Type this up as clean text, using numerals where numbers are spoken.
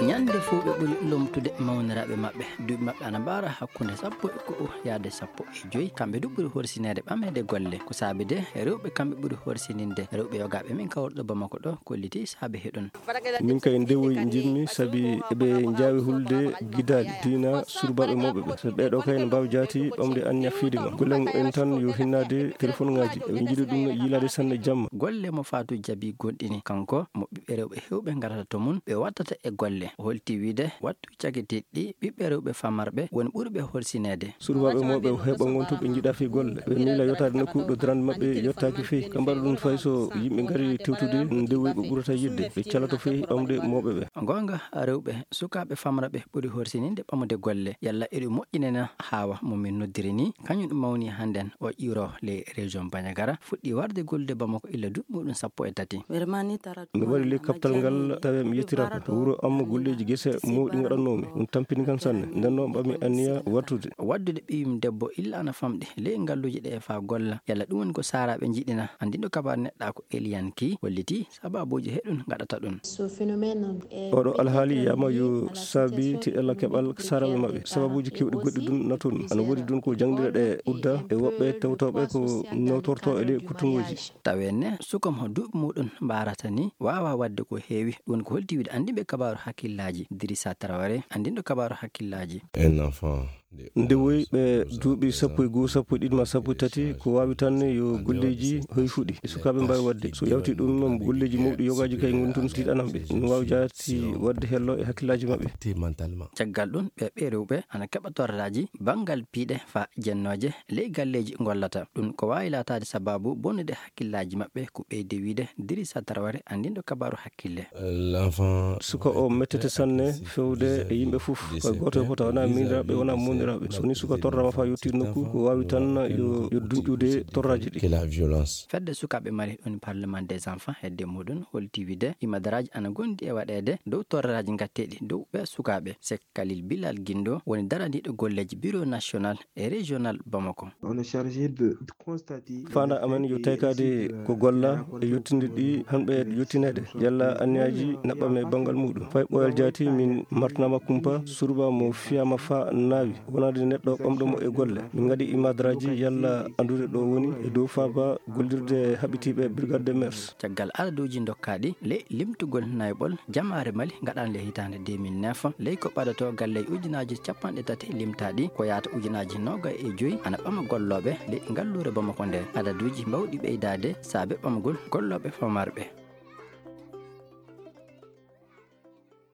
ñande fuu ɓe ɓuri lomtude mawniraɓe maɓɓe duuɓi maɓɓe ana mbara hakkunde 10 yaade 15 kamɓe du ɓuri horsinede ɓamede golle ko saabi de rewɓe kamɓe ɓuri horsininde rewɓe yogaɓe min kawrɗo Bamako ɗo kolliti saabi heɗon min kay ndewoy jimmi sabi eɓe jaawi hulde guidaɗi dina surbaɓe mawɓeɓe so ɓeɗo kayne mbawi jaati ɓamde anniya fiidiga golle mumen tan yo hinnade téléphone ngaji eɓe jiiɗi ɗum yilade sanne jamma golle mo Fatou Diaby gonɗini kanko mo ɓiɓɓe rewɓe hewɓe garata to mum ɓe wattata e golle holti wiide wattu cagueteɗɗi ɓiɓɓe rewɓe famarɓe woni ɓurɓe horsinede surbaɓe mawɓe heɓa gontu ɓe jiiɗa fi golle ɓe miila yottade nokku ɗo darande mabɓe yottaki feyi ka mbaɗa ɗum fay so yimɓe gari tewtude ndewoy ɓe ɓurata yidde ɓe calato feyi ɓamde mawɓeɓe gonga rewɓe sukaɓe famraɓe ɓuri horsininde ɓamude golle yalla eɗi moƴƴinena hawa momin noddiri ni kañum ɗum mawni hannden o ƴiro les région Bandiagara fuɗɗi warde golde Bamako illa duuɓi muɗum 13 mi waɗi le kaptal ngal tawe mi yettirako to wuuro amma golleji guese mawɗi gaɗannomi ɗum tampini kan sanne nden noon ɓami anniya wattude waddude ɓiyum debbo illa ana famɗi ley ngalluji ɗe fa golla yalla ɗum woni ko saraɓe jiɗina andiɗo kabar neɗɗa ko Eliane Ki holliti sababuji heɗum gaɗata ɗum oɗo alhaali yama yo saabi tiɗalla keɓal saraɓe mabɓe sababuji kewɗi goɗɗi ɗum naton ana woodi ɗum ko jangdire ɗe udda e woɓɓe tewtoɓe ko nawtorto e ley kutungoji tawenne sukam ho duuɓi muɗum mbarata ni wawa wadde ko heewi ɗum ko holti wiide andiɓe kabaru hakkillaji Dirissa Traoré andinɗo kabaru hakkillaji ndewoy ɓe duuɓi 12 13 13 ko wawi tan yo golleji hoy fuɗi sukaɓe mbawi wadde so yawti ɗum golleji mawɗi yogaji kay gontun tiɗanamɓe no wawi jaati wadde hello e hakkillaji mabɓe caggal ɗum ɓe rewɓe ana keɓa torraji banggal piiɗe fa jennoje ley galleji gollata ɗum ko wawi latade sababu bonnude hakkillaji mabɓe ko ɓeyde wiide Dirissa Traoré andinɗo kabaru hakkille suka o mettete sanne fewde e yimɓe foof ko goto fota wona miniraɓe wona moniraɓe soni suka torrama fa yetti nokku ko wawi tan yo dunƴude torraji ɗi fedde sukaɓe mari ɗon parlement des enfants hedde muɗum holti wiide imadaraji ana gondi e waɗede dow torraji gatteɗi dow ɓe sukaɓe Sek Khalil Bilal Guindo woni daraniɗo golleji bureau national et régional Bamako fanda amen yo taykade ko golla e yettinde ɗi hanɓe yettinede yalla anniyaji naɓɓam e banggal muɗum fay ɓoyal jaati min martanama kumpa surba mo fiyama fa nawi wonade neɗɗo ɓamɗomo e golle min gadi imadaraji yalla andude ɗo woni e dow faaba gollirde haɓitiɓe brigade de mers caggal aladuji dokkaɗi ley limtugol nayɓol jamare Mali gaɗanle hitande 2009 ley ko ɓadato galle ujunaji 30 limtaɗi ko yata ujunaji 25 ana ɓama golloɓe ley ngallure Bamako nde aladuji mbawɗi ɓeydade saabe ɓamgol golloɓe famarɓe